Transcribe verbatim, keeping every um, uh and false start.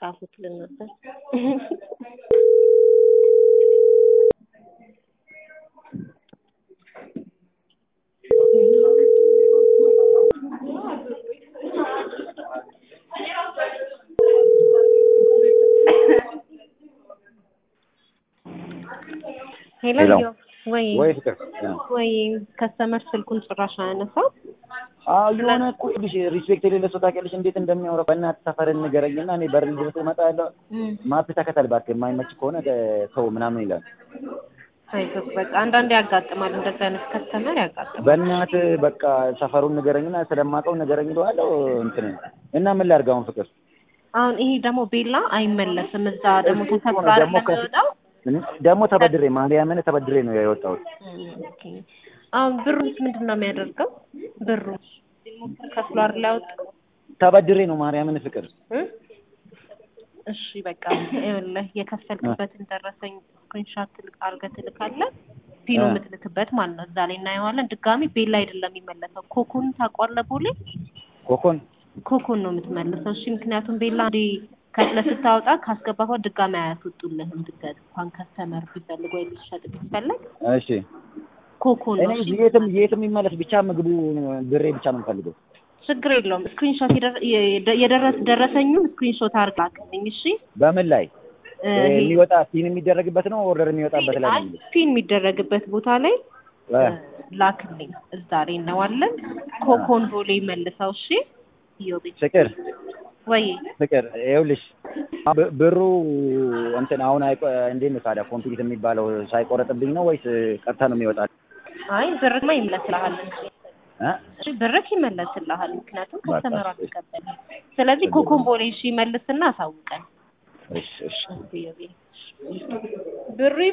ጻፉት ለነበር ሄሎ ወይ ወይ ፍቅር ወይ ከስተመር ስልኩን ጭራሽ አያነሳው አዎ የሆነ እኮ ልጅ ሪስፔክት የሌለ ሰው ታውቂያለሽ እንዴት እንደሚያወራ በእናትህ ሰፈርን ንገረኝና እኔ በር ድረስ እመጣለሁ ማፕ ተከተል እባክህ የማይመች ከሆነ ተው ምናምን ይላል አይዞህ በቃ አንዳንዴ ያጋጥማል እንደዛ አይነት ከስተመር ያጋጥማል በእናትህ በቃ ሰፈሩን ንገረኝና ስለማውቀው ንገረኝ እለዋለሁ እንትን እና ምን ላድርግ አሁን ፍቅር አሁን ይሄ ደግሞ ቤላ አይመለስም እዛ ደግሞ ተከብራር ለሚወጣው ደግሞ ተበድሬ ማርያምን ተበድሬ ነው የወጣሁት ኦኬ አሁን ብሩስ ምንድነው የሚያደርገው ብሩ ከፍሎ አይደል ያወጣው ተበድሬ ነው ማርያምን ፍቅር እሺ በቃ ይኸውልህ የከፈልክበትን ደረሰኝ ስክሪንሾት አድርገህ ትልካለህ ፒኑ የምትልክበት ማለት ነው እዛ ላይ እናየዋለን ድጋሚ ቤላ አይደለም የሚመለሰው ኮኮን ታውቀዋለህ ቦሌ ኮኮን ኮኮን ነው የምትመልሰው እሺ ምክንያቱም ቤላ እንዴ ከፍለህ ስታወጣ ካስገባኸው ድጋሚ አያስወጡልህም ድጋሚ እንኳን ከስተመር ቢፈልግ ወይ ሊሸጥ ቢፈልግ እሺ ኮኮን ነው እኔ የትም የትም ይመለስ ብቻ ምግቡ ብሬ ብቻ ነው የምፈልገው ችግር የለውም ስክሪንሾት የደረስ ደረሰኙን ስክሪንሾት አድርጋልኝ እሺ በምን ላይ የሚወጣ ፒን የሚደረግበት ነው ኦርደር የሚወጣበት ላይ ነው ፒን የሚደረግበት ቦታ ላይ ላክልኝ እዛ ላይ እናዋለን ኮኮን ቦሌ መልሰው እሺ ይወብ ፍቅር ወይ ፍቅር ይኸውልሽ ብሩ እንትን አሁን አይ እንዴት ነው ታዲያ ኮምፕሊት የሚባለው ሳይቆረጥብኝ ነው ወይስ ቀጥታ ነው የሚወጣው አይ ብርማ ይመለስልሃል እንጂ እሺ ብርክ ይመለስልሃል ምክንያቱም ከስተመር አትቀበል ስለዚህ ኮኮን ቦሌ እሺ መልስና አሳውቀን እሺ እሺ ብሩ